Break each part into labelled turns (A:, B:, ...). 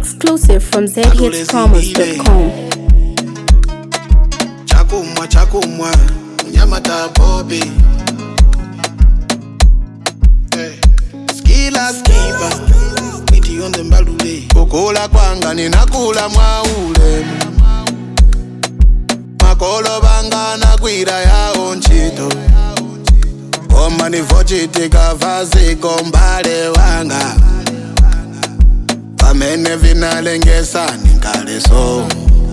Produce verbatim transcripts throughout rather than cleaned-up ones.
A: Exclusive from z hits promos dot com.
B: Chakumwa chakumwa Nyamata Bobby. Hey. Skila skiba Iti on the mbalule. Kukula kwanga ninakula mwaule. Makolo banga na kwira ya onchito. Oma ni vochiti kavazi kombale wanga. Amene vinalengesa ninkale so.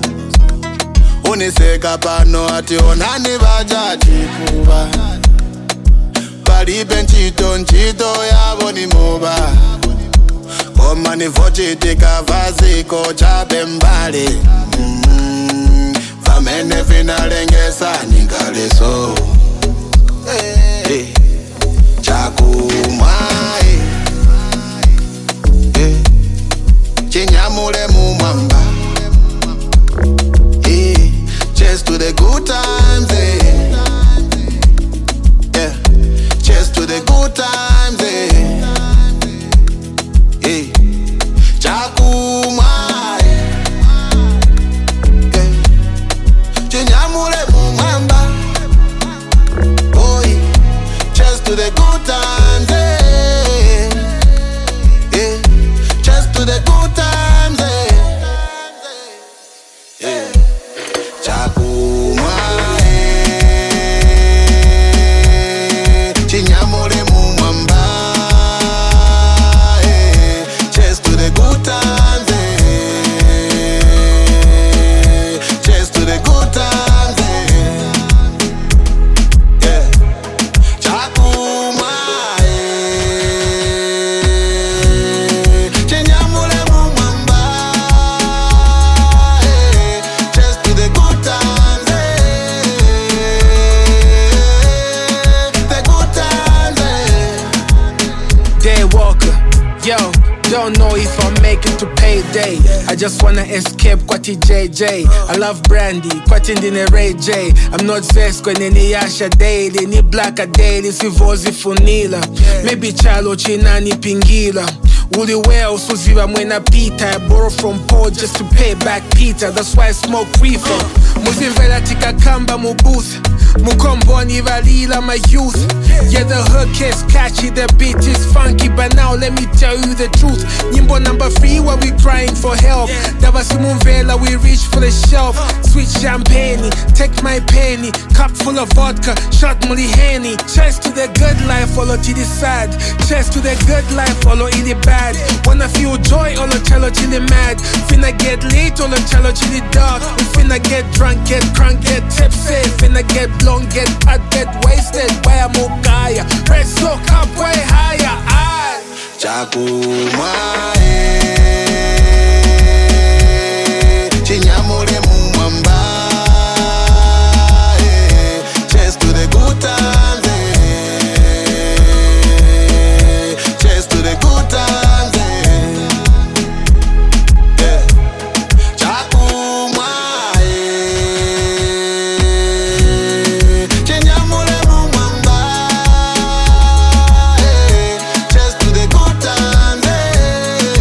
B: Uniseka pano ati onani bajaji kuba. Palibe nchito nchito yabo ni moba. Oma ni vochiti kavazi kochape mbale. mm, Amene vinalengesa ninkale so. Hey, hey. Chakumwa hey. Chinyamule mumamba. Hey, cheers to the good times, eh. Yeah, cheers to the good times, eh. Hey, chakumwa, hey. Chinyamule mumamba. Oh, cheers to the good times, eh. Yeah, cheers to the good times, eh. Yeah. Chakumwa, eh. Chinyamule mumamba, eh. Cheers to the good times, eh. Cheers to the good times, eh. Yeah. Chakumwa, eh. Chinyamule mumamba, eh. Cheers to the good times, eh. The good times, eh.
C: Daywalker, yo, don't know if I'll make it to payday. I just wanna escape Kwati J J. I love brandy, Kwati ndine Ray J. I'm not vexed kwenye ni yasha daily, ni black a daily, sivozi funila. Maybe chalo china ni pingila. Uli well, suziva mwena pita. I borrow from Paul just to pay back Peter. That's why I smoke reefer. Muzimvela tika kamba mu booth. Mukomboni valila my youth. Yeah, the hook is catchy, the beat is funky. But now let me tell you the truth. Nyimbo number three, while we crying for help. Davasimunvela, we reach for the shelf. Sweet champagne, take my penny. Cup full of vodka, shot muli henny. Cheers to the good life, follow to the sad. Cheers to the good life, follow in the bad. Wanna feel joy, all the cello chili mad. Finna get lit, all the cello chili dark. We finna get drunk, get crunk, get tipsy. Finna get blown, get hot, get wasted. Why I'm Okaya, press so up way higher. I
B: Chakumwa, eh. Chinyamule mumamba, eh. Cheers to the good times, eh. Cheers to the good times, eh. Yeah. Chakumwa, eh. Chinyamule mumamba, eh. Cheers to the good times, eh.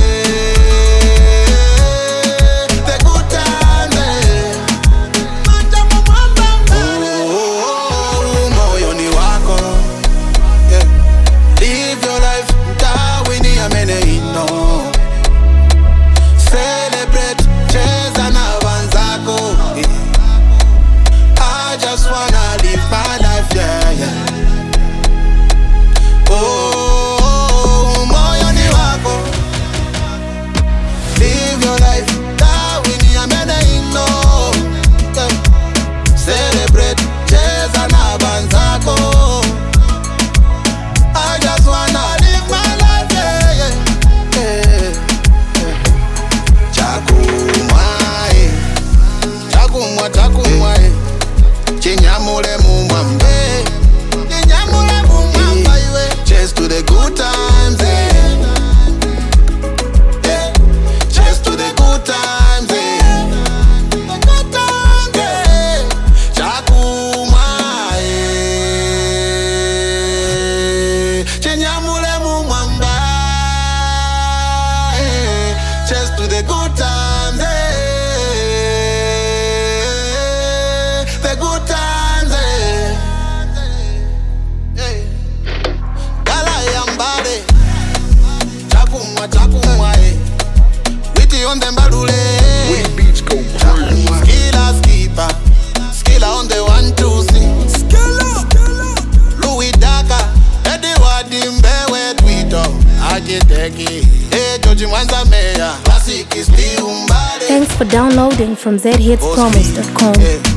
B: machakumwa eh. Witty on them balule.
D: When the beats go crazy.
B: Skilla skipper, skilla on the one two three. Skilla, Louis Daka, Eddie Wadimbe we Twitter. Agiteki, eh George Mwanza Meya, classic is the umbale.
A: Thanks for downloading from z hits promos dot com.
B: Yeah.